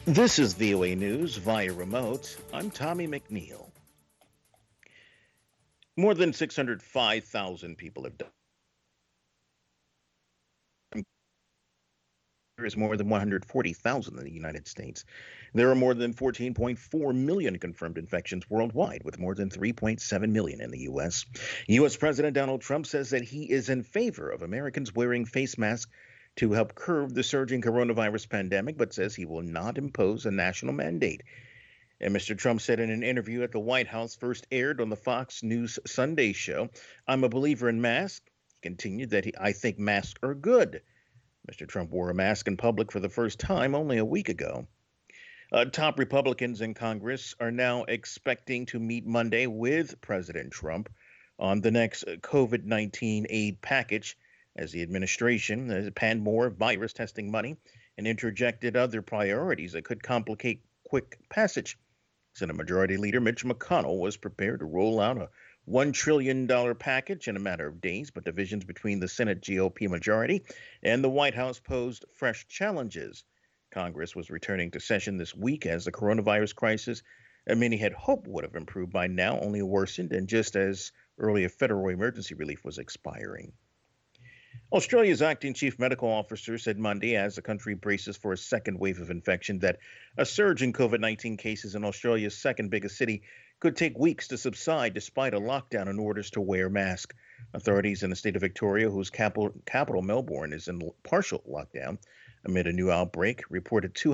This is VOA News via remote. I'm Tommy McNeil. More than 605,000 people have died. There is more than 140,000 in the United States. There are more than 14.4 million confirmed infections worldwide, with more than 3.7 million in the U.S. U.S. President Donald Trump says that he is in favor of Americans wearing face masks to help curb the surging coronavirus pandemic, but says he will not impose a national mandate. And Mr. Trump said in an interview at the White House, first aired on the Fox News Sunday show, I'm a believer in masks. He continued that I think masks are good. Mr. Trump wore a mask in public for the first time only a week ago. Top Republicans in Congress are now expecting to meet Monday with President Trump on the next COVID 19 aid package as the administration has panned more virus testing money and interjected other priorities that could complicate quick passage. Senate Majority Leader Mitch McConnell was prepared to roll out a $1 trillion package in a matter of days, but divisions between the Senate GOP majority and the White House posed fresh challenges. Congress was returning to session this week as the coronavirus crisis many had hoped would have improved by now only worsened, and just as earlier federal emergency relief was expiring. Australia's acting chief medical officer said Monday, as the country braces for a second wave of infection, that a surge in COVID 19 cases in Australia's second biggest city could take weeks to subside despite a lockdown and orders to wear masks. Authorities in the state of Victoria, whose capital Melbourne is in partial lockdown amid a new outbreak, reported 200